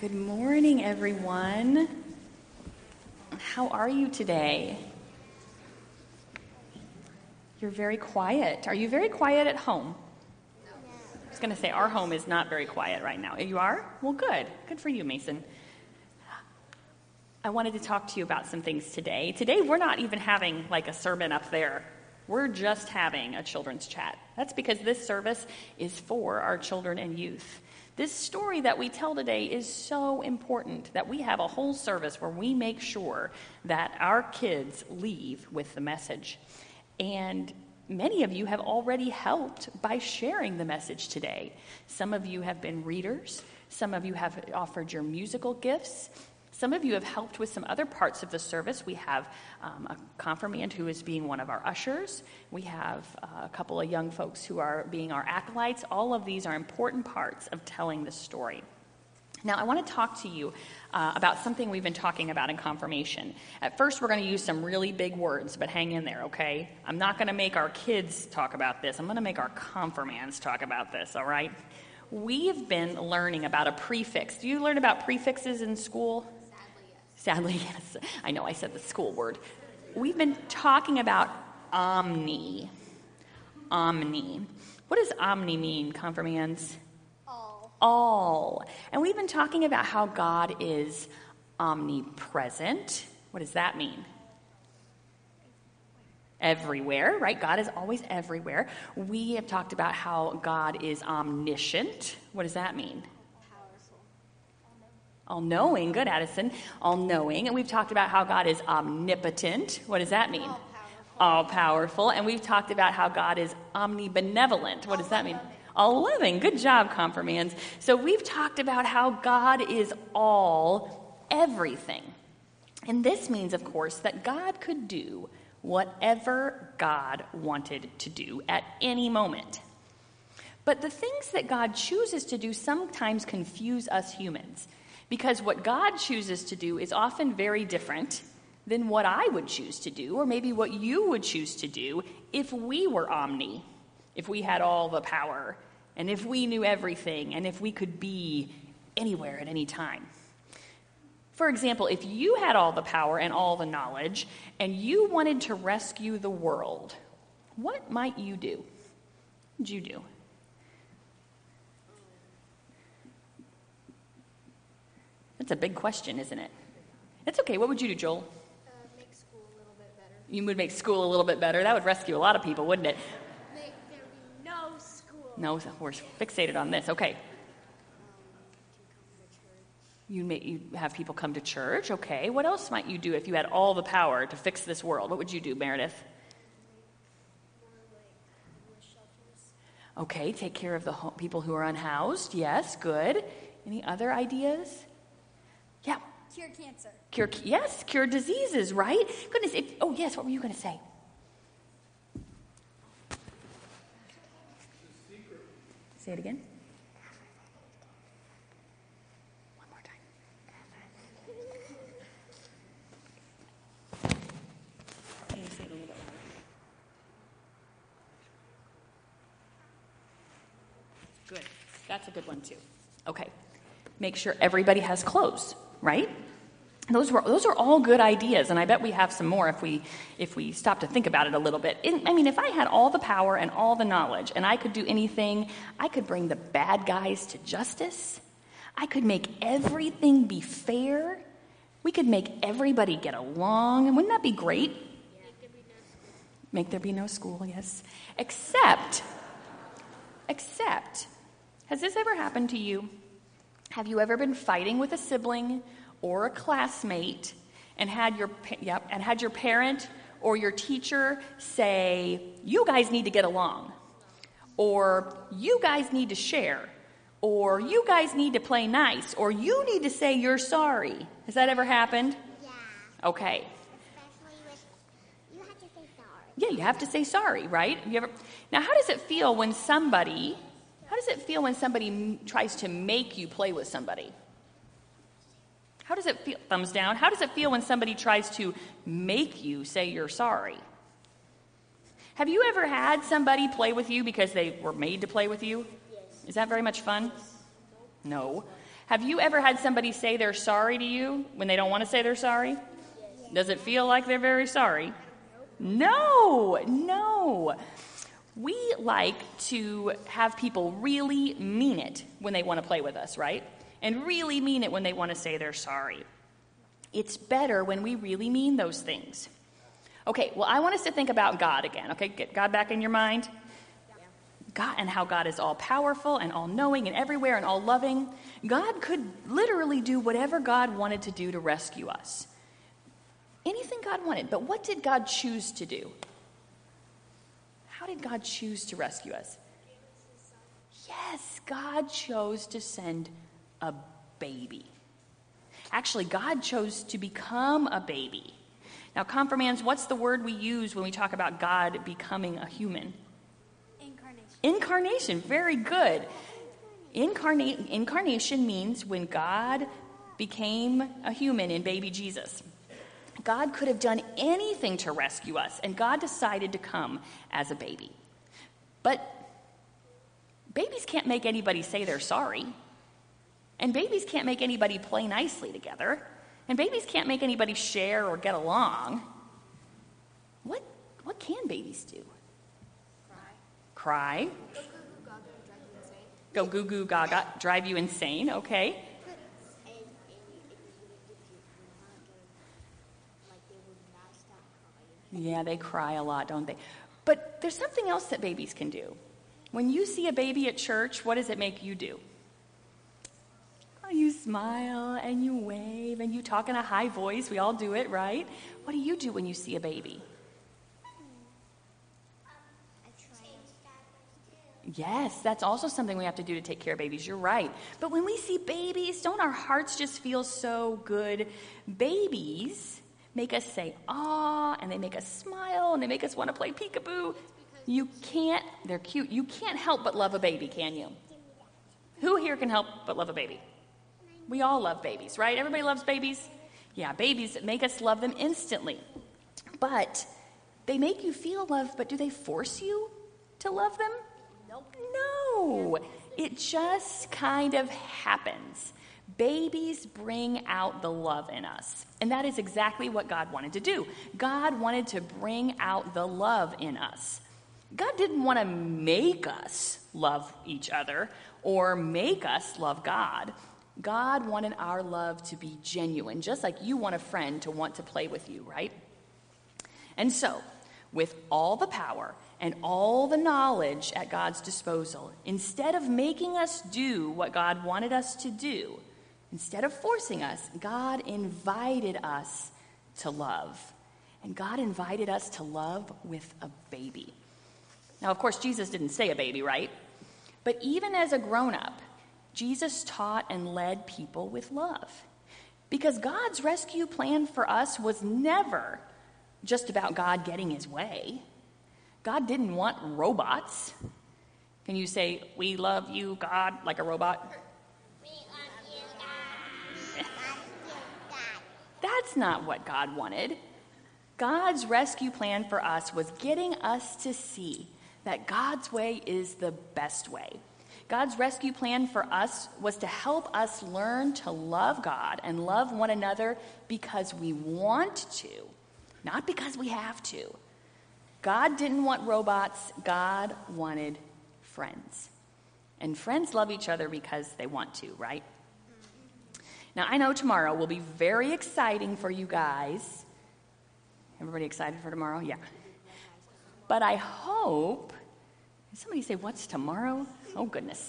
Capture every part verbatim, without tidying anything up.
Good morning, everyone. How are you today? You're very quiet. Are you very quiet at home? I was going to say, our home is not very quiet right now. You are? Well, good. Good for you, Mason. I wanted to talk to you about some things today. Today, we're not even having like a sermon up there. We're just having a children's chat. That's because this service is for our children and youth. This story that we tell today is so important that we have a whole service where we make sure that our kids leave with the message. And many of you have already helped by sharing the message today. Some of you have been readers. Some of you have offered your musical gifts. Some of you have helped with some other parts of the service. We have um, a confirmand who is being one of our ushers. We have uh, a couple of young folks who are being our acolytes. All of these are important parts of telling the story. Now, I want to talk to you uh, about something we've been talking about in confirmation. At first, we're going to use some really big words, but hang in there, okay? I'm not going to make our kids talk about this. I'm going to make our confirmands talk about this, all right? We've been learning about a prefix. Do you learn about prefixes in school? Sadly, yes. I know I said the school word. We've been talking about omni. Omni. What does omni mean, confirmands? All. All. And we've been talking about how God is omnipresent. What does that mean? Everywhere, right? God is always everywhere. We have talked about how God is omniscient. What does that mean? All-knowing. Good, Addison. All-knowing. And we've talked about how God is omnipotent. What does that mean? All-powerful. All-powerful. And we've talked about how God is omnibenevolent. What does that mean? All-loving. Good job, confirmands. So we've talked about how God is all everything. And this means, of course, that God could do whatever God wanted to do at any moment. But the things that God chooses to do sometimes confuse us humans. Because what God chooses to do is often very different than what I would choose to do, or maybe what you would choose to do if we were omni, if we had all the power, and if we knew everything, and if we could be anywhere at any time. For example, if you had all the power and all the knowledge, and you wanted to rescue the world, what might you do? What would you do? That's a big question, isn't it? It's okay. What would you do, Joel? Uh, make school a little bit better. You would make school a little bit better. That would rescue a lot of people, wouldn't it? Make there be no school. No, we're fixated on this. Okay. Um, You may you have people come to church. Okay. What else might you do if you had all the power to fix this world? What would you do, Meredith? more like more shelters. Okay. Take care of the ho- people who are unhoused. Yes. Good. Any other ideas? Yeah. Cure cancer. Cure, yes, cure diseases, right? Goodness, if, oh yes, what were you going to say? Say it again. One more time. Can you say it a little bit louder? Good. That's a good one too. Okay. Make sure everybody has clothes. Right? Those were those are all good ideas, and I bet we have some more if we if we stop to think about it a little bit. In, I mean, if I had all the power and all the knowledge, and I could do anything, I could bring the bad guys to justice. I could make everything be fair. We could make everybody get along, and wouldn't that be great? Yeah. Make there be no school, yes. Except, except, has this ever happened to you? Have you ever been fighting with a sibling or a classmate and had your yep, and had your parent or your teacher say, "You guys need to get along," or "You guys need to share," or "You guys need to play nice," or "You need to say you're sorry"? Has that ever happened? Yeah. Okay. Especially with you have to say sorry. Yeah, you have to say sorry, right? Have you ever? Now, how does it feel when somebody? How does it feel when somebody m- tries to make you play with somebody? How does it feel? Thumbs down. How does it feel when somebody tries to make you say you're sorry? Have you ever had somebody play with you because they were made to play with you? Yes. Is that very much fun? No. Have you ever had somebody say they're sorry to you when they don't want to say they're sorry? Yes. Does it feel like they're very sorry? No, no. We like to have people really mean it when they want to play with us, right? And really mean it when they want to say they're sorry. It's better when we really mean those things. Okay, well, I want us to think about God again, okay? Get God back in your mind. God, and how God is all powerful and all knowing and everywhere and all loving. God could literally do whatever God wanted to do to rescue us. Anything God wanted. But what did God choose to do? How did God choose to rescue us? Yes, God chose to send a baby. Actually, God chose to become a baby. Now, confirmands, what's the word we use when we talk about God becoming a human? Incarnation. Incarnation, very good. Incarnate, incarnation means when God became a human in baby Jesus. God could have done anything to rescue us, and God decided to come as a baby. But babies can't make anybody say they're sorry. And babies can't make anybody play nicely together. And babies can't make anybody share or get along. What, what can babies do? Cry. Cry. Go goo goo gaga, drive you insane, okay. Yeah, they cry a lot, don't they? But there's something else that babies can do. When you see a baby at church, what does it make you do? Oh, you smile and you wave and you talk in a high voice. We all do it, right? What do you do when you see a baby? Yes, that's also something we have to do to take care of babies. You're right. But when we see babies, don't our hearts just feel so good? Babies make us say, "Aw," and they make us smile, and they make us want to play peekaboo. You can't, they're cute. You can't help but love a baby, can you? Who here can help but love a baby? We all love babies, right? Everybody loves babies? Yeah, babies make us love them instantly. But they make you feel love, but do they force you to love them? Nope. No, it just kind of happens. Babies bring out the love in us. And that is exactly what God wanted to do. God wanted to bring out the love in us. God didn't want to make us love each other or make us love God. God wanted our love to be genuine, just like you want a friend to want to play with you, right? And so, with all the power and all the knowledge at God's disposal, instead of making us do what God wanted us to do, instead of forcing us, God invited us to love. And God invited us to love with a baby. Now, of course, Jesus didn't say a baby, right? But even as a grown-up, Jesus taught and led people with love. Because God's rescue plan for us was never just about God getting his way. God didn't want robots. Can you say, "We love you, God," like a robot? We love you, God. Love you, God. That's not what God wanted. God's rescue plan for us was getting us to see that God's way is the best way. God's rescue plan for us was to help us learn to love God and love one another because we want to, not because we have to. God didn't want robots. God wanted friends. And friends love each other because they want to, right? Now, I know tomorrow will be very exciting for you guys. Everybody excited for tomorrow? Yeah. But I hope, somebody say, "What's tomorrow?" Oh, goodness.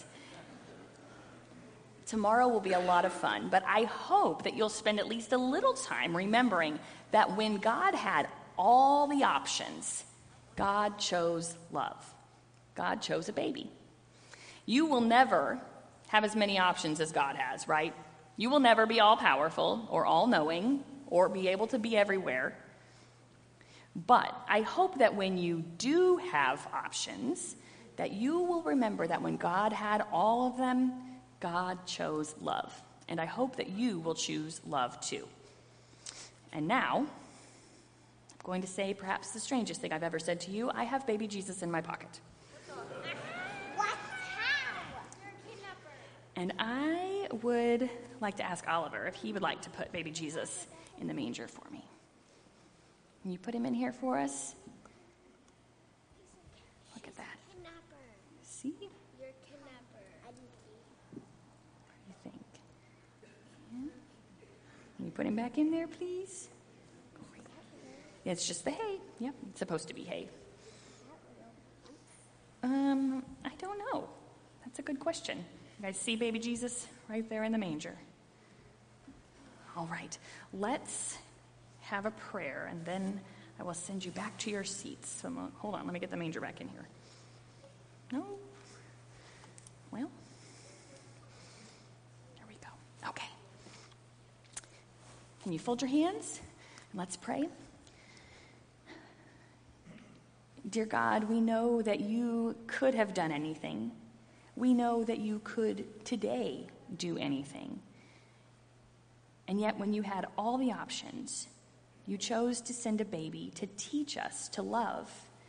Tomorrow will be a lot of fun, but I hope that you'll spend at least a little time remembering that when God had all the options, God chose love. God chose a baby. You will never have as many options as God has, right? You will never be all-powerful or all-knowing or be able to be everywhere. But I hope that when you do have options, that you will remember that when God had all of them, God chose love. And I hope that you will choose love too. And now, I'm going to say perhaps the strangest thing I've ever said to you. I have baby Jesus in my pocket. What? How? You're a kidnapper. And I I would like to ask Oliver if he would like to put baby Jesus in the manger for me. Can you put him in here for us? Look at that. See? You're Knapper. What do you think? Yeah. Can you put him back in there, please? It's just the hay. Yep, it's supposed to be hay. Um, I don't know. That's a good question. You guys see baby Jesus right there in the manger? All right, let's have a prayer, and then I will send you back to your seats. So, hold on, let me get the manger back in here. No? Well, there we go. Okay. Can you fold your hands? And let's pray. Dear God, we know that you could have done anything. We know that you could today do anything. And yet when you had all the options, you chose to send a baby to teach us to love.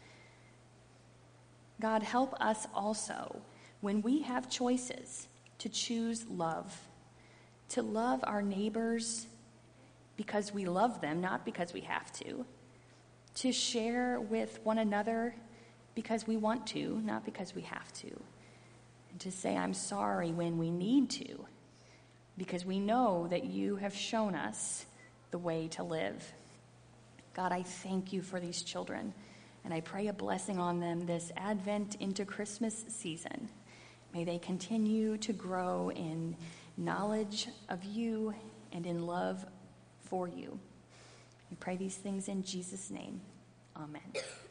God, help us also, when we have choices, to choose love. To love our neighbors because we love them, not because we have to. To share with one another because we want to, not because we have to. And to say, I'm sorry when we need to, because we know that you have shown us the way to live. God, I thank you for these children, and I pray a blessing on them this Advent into Christmas season. May they continue to grow in knowledge of you and in love for you. We pray these things in Jesus' name. Amen.